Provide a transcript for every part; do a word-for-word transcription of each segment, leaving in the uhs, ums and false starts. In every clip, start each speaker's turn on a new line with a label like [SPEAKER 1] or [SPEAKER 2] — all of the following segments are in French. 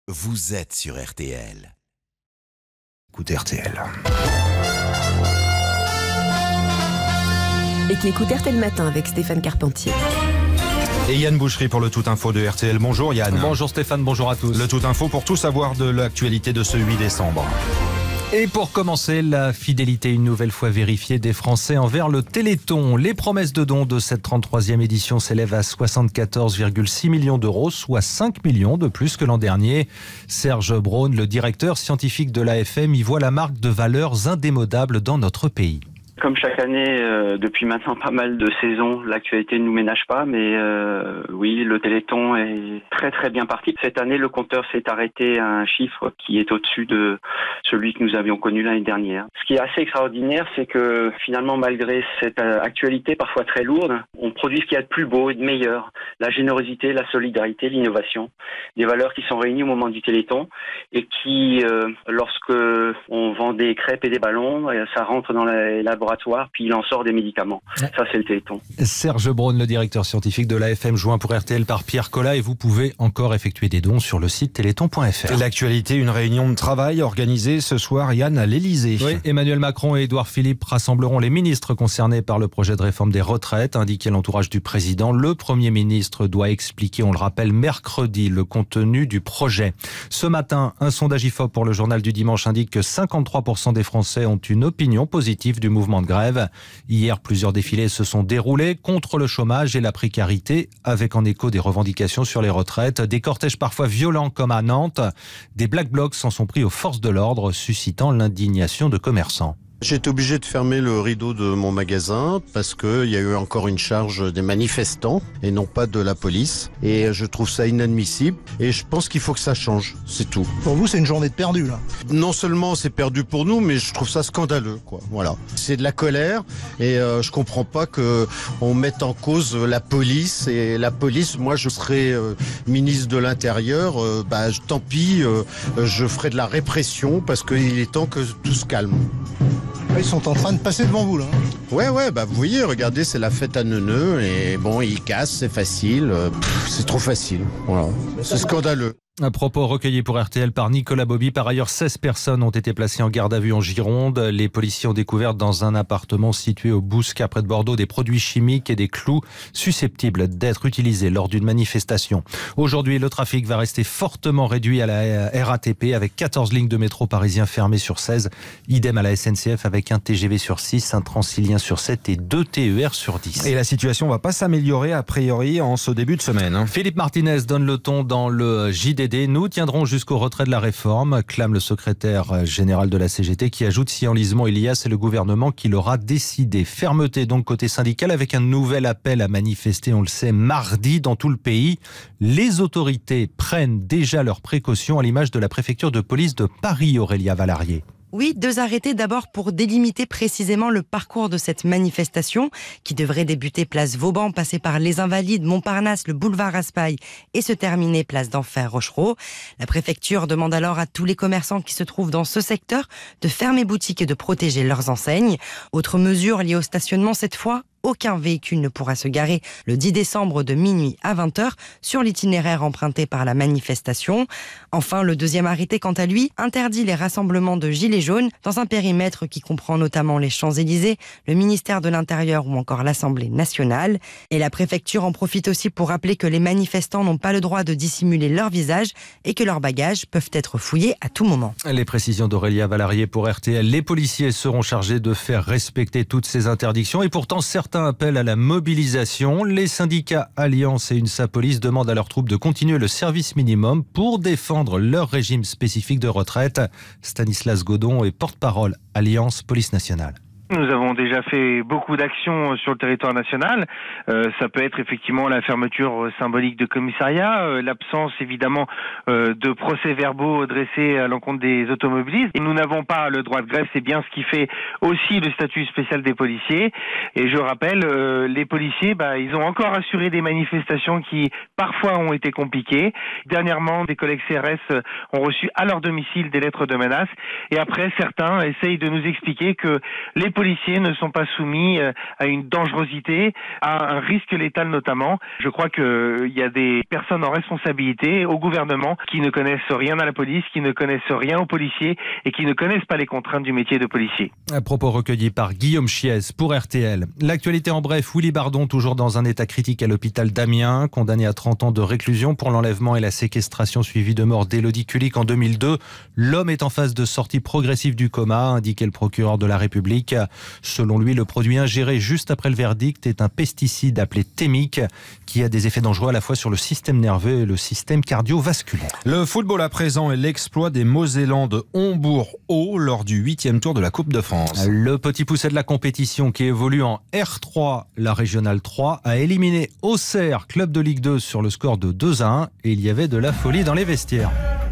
[SPEAKER 1] Vous êtes sur R T L.
[SPEAKER 2] Écoute R T L.
[SPEAKER 3] Et qui écoute R T L Matin avec Stéphane Carpentier.
[SPEAKER 2] Et Yann Boucherie pour le Tout Info de R T L. Bonjour Yann.
[SPEAKER 4] Bonjour Stéphane, bonjour à tous.
[SPEAKER 2] Le Tout Info pour tout savoir de l'actualité de ce huit décembre.
[SPEAKER 4] Et pour commencer, la fidélité une nouvelle fois vérifiée des Français envers le Téléthon. Les promesses de dons de cette trente-troisième édition s'élèvent à soixante-quatorze virgule six millions d'euros, soit cinq millions de plus que l'an dernier. Serge Braun, le directeur scientifique de l'A F M, y voit la marque de valeurs indémodables dans notre pays.
[SPEAKER 5] Comme chaque année, euh, depuis maintenant pas mal de saisons, l'actualité ne nous ménage pas, mais euh, oui, le Téléthon est très très bien parti. Cette année, le compteur s'est arrêté à un chiffre qui est au-dessus de celui que nous avions connu l'année dernière. Ce qui est assez extraordinaire, c'est que finalement, malgré cette actualité parfois très lourde, on produit ce qu'il y a de plus beau et de meilleur. La générosité, la solidarité, l'innovation. Des valeurs qui sont réunies au moment du Téléthon et qui, euh, lorsque on vend des crêpes et des ballons, ça rentre dans les laboratoires, puis il en sort des médicaments. Ça, c'est le Téléthon.
[SPEAKER 4] Serge Braun, le directeur scientifique de l'A F M, joint pour R T L par Pierre Collat, et vous pouvez encore effectuer des dons sur le site téléthon point F R.
[SPEAKER 2] L'actualité, une réunion de travail organisée ce soir, Yann, à l'Élysée.
[SPEAKER 4] Oui, Emmanuel Macron et Édouard Philippe rassembleront les ministres concernés par le projet de réforme des retraites, indiqué l'entourage du président. Le Premier ministre doit expliquer, on le rappelle, mercredi, le contenu du projet. Ce matin, un sondage I F O P pour le journal du dimanche indique que cinquante-trois pour cent des Français ont une opinion positive du mouvement de grève. Hier, plusieurs défilés se sont déroulés contre le chômage et la précarité, avec en écho des revendications sur les retraites, des cortèges parfois violents comme à Nantes. Des Black Blocs s'en sont pris aux forces de l'ordre, suscitant l'indignation de commerçants.
[SPEAKER 6] J'ai été obligé de fermer le rideau de mon magasin parce qu'il y a eu encore une charge des manifestants et non pas de la police. Et je trouve ça inadmissible et je pense qu'il faut que ça change, c'est tout.
[SPEAKER 7] Pour vous, c'est une journée de perdu là.
[SPEAKER 6] Non seulement c'est perdu pour nous, mais je trouve ça scandaleux, quoi. Voilà. C'est de la colère et euh, je comprends pas que on mette en cause la police. Et la police, moi je serais euh, ministre de l'Intérieur, euh, bah tant pis, euh, je ferai de la répression parce qu'il est temps que tout se calme.
[SPEAKER 7] Ils sont en train de passer devant vous là.
[SPEAKER 6] Ouais, ouais, bah vous voyez, regardez, c'est la fête à neuneux et bon, ils cassent, c'est facile, Pff, c'est trop facile, voilà, c'est scandaleux.
[SPEAKER 4] Un propos recueilli pour R T L par Nicolas Bobby. Par ailleurs, seize personnes ont été placées en garde à vue en Gironde. Les policiers ont découvert dans un appartement situé au Bouscat près de Bordeaux des produits chimiques et des clous susceptibles d'être utilisés lors d'une manifestation. Aujourd'hui, le trafic va rester fortement réduit à la R A T P avec quatorze lignes de métro parisien fermées sur seize. Idem à la S N C F avec un T G V sur six, un Transilien sur sept et deux T E R sur dix.
[SPEAKER 2] Et la situation ne va pas s'améliorer a priori en ce début de semaine. Hein.
[SPEAKER 4] Philippe Martinez donne le ton dans le J D D. Nous tiendrons jusqu'au retrait de la réforme, clame le secrétaire général de la C G T qui ajoute si enlisement il y a, c'est le gouvernement qui l'aura décidé. Fermeté donc côté syndical avec un nouvel appel à manifester, on le sait, mardi dans tout le pays. Les autorités prennent déjà leurs précautions à l'image de la préfecture de police de Paris, Aurélia Valarié.
[SPEAKER 8] Oui, deux arrêtés d'abord pour délimiter précisément le parcours de cette manifestation qui devrait débuter place Vauban, passer par les Invalides, Montparnasse, le boulevard Raspail et se terminer place d'Enfer Rochereau. La préfecture demande alors à tous les commerçants qui se trouvent dans ce secteur de fermer boutique et de protéger leurs enseignes. Autre mesure liée au stationnement cette fois, aucun véhicule ne pourra se garer le dix décembre de minuit à vingt heures sur l'itinéraire emprunté par la manifestation. Enfin, le deuxième arrêté, quant à lui, interdit les rassemblements de gilets jaunes dans un périmètre qui comprend notamment les Champs-Élysées, le ministère de l'Intérieur ou encore l'Assemblée nationale. Et la préfecture en profite aussi pour rappeler que les manifestants n'ont pas le droit de dissimuler leur visage et que leurs bagages peuvent être fouillés à tout moment.
[SPEAKER 4] Les précisions d'Aurélia Valarié pour R T L. Les policiers seront chargés de faire respecter toutes ces interdictions et pourtant certains Certains appellent à la mobilisation. Les syndicats Alliance et UNSA Police demandent à leurs troupes de continuer le service minimum pour défendre leur régime spécifique de retraite. Stanislas Godon est porte-parole Alliance Police Nationale.
[SPEAKER 9] Nous avons déjà fait beaucoup d'actions sur le territoire national. Euh, ça peut être effectivement la fermeture symbolique de commissariats, euh, l'absence évidemment euh, de procès-verbaux dressés à l'encontre des automobilistes. Et nous n'avons pas le droit de grève, c'est bien ce qui fait aussi le statut spécial des policiers. Et je rappelle, euh, les policiers, bah, ils ont encore assuré des manifestations qui parfois ont été compliquées. Dernièrement, des collègues C R S ont reçu à leur domicile des lettres de menaces. Et après, certains essayent de nous expliquer que les policiers ne sont pas soumis à une dangerosité, à un risque létal notamment. Je crois qu'il y a des personnes en responsabilité au gouvernement qui ne connaissent rien à la police, qui ne connaissent rien aux policiers et qui ne connaissent pas les contraintes du métier de policier.
[SPEAKER 4] À propos recueillis par Guillaume Chiez pour R T L. L'actualité en bref, Willy Bardon toujours dans un état critique à l'hôpital d'Amiens, condamné à trente ans de réclusion pour l'enlèvement et la séquestration suivie de mort d'Élodie Kulik en deux mille deux. L'homme est en phase de sortie progressive du coma, a indiqué le procureur de la République. Selon lui, le produit ingéré juste après le verdict est un pesticide appelé Thémique qui a des effets dangereux à la fois sur le système nerveux et le système cardiovasculaire.
[SPEAKER 2] Le football à présent et l'exploit des Mosellans de Hombourg-Haut lors du huitième tour de la Coupe de France.
[SPEAKER 4] Le petit poucet de la compétition qui évolue en R trois, la régionale trois, a éliminé Auxerre, club de Ligue deux, sur le score de deux à un et il y avait de la folie dans les vestiaires.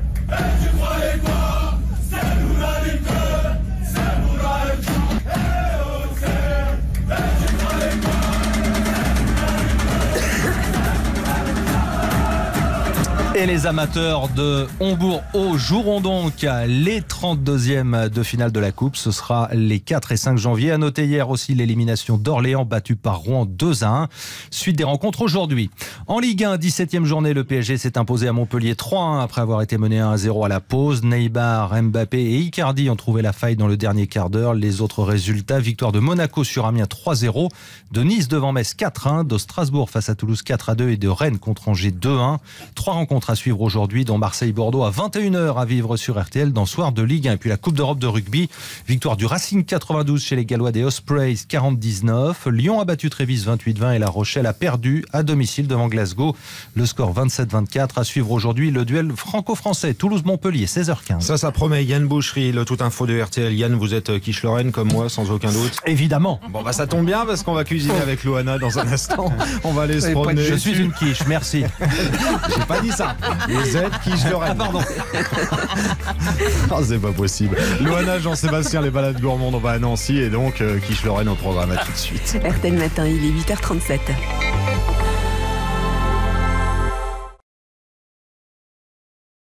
[SPEAKER 4] Et les amateurs de Hombourg-Haut joueront donc les trente-deuxièmes de finale de la Coupe. Ce sera les quatre et cinq janvier. À noter hier aussi l'élimination d'Orléans battue par Rouen deux à un. Suite des rencontres aujourd'hui. En Ligue un, dix-septième journée, le P S G s'est imposé à Montpellier trois à un après avoir été mené un à zéro à la pause. Neymar, Mbappé et Icardi ont trouvé la faille dans le dernier quart d'heure. Les autres résultats, victoire de Monaco sur Amiens trois à zéro, de Nice devant Metz quatre à un, de Strasbourg face à Toulouse quatre à deux et de Rennes contre Angers deux à un. Trois rencontres à suivre aujourd'hui, dont Marseille-Bordeaux à vingt et une heures à vivre sur R T L dans Soir de Ligue un. Et puis la Coupe d'Europe de rugby, victoire du Racing quatre-vingt-douze chez les Gallois des Ospreys quarante à dix-neuf. Lyon a battu Trévis vingt-huit à vingt et La Rochelle a perdu à domicile devant Glasgow. Le score vingt-sept à vingt-quatre. À suivre aujourd'hui le duel franco-français Toulouse-Montpellier seize heures quinze.
[SPEAKER 2] Ça, ça promet. Yann Boucherie, le tout info de R T L. Yann, vous êtes quiche-Lorraine comme moi, sans aucun doute.
[SPEAKER 4] Évidemment.
[SPEAKER 2] Bon bah ça tombe bien parce qu'on va cuisiner avec Loana dans un instant. On va aller se promener.
[SPEAKER 4] Je suis une quiche, merci.
[SPEAKER 2] J'ai pas dit ça. Vous êtes quiche-Lorraine.
[SPEAKER 4] Ah pardon.
[SPEAKER 2] Oh, c'est pas possible. Loana, Jean-Sébastien, les balades gourmandes, on va à Nancy et donc euh, quiche-Lorraine au programme. À tout de suite.
[SPEAKER 3] R T L Matin, il est huit heures trente-sept.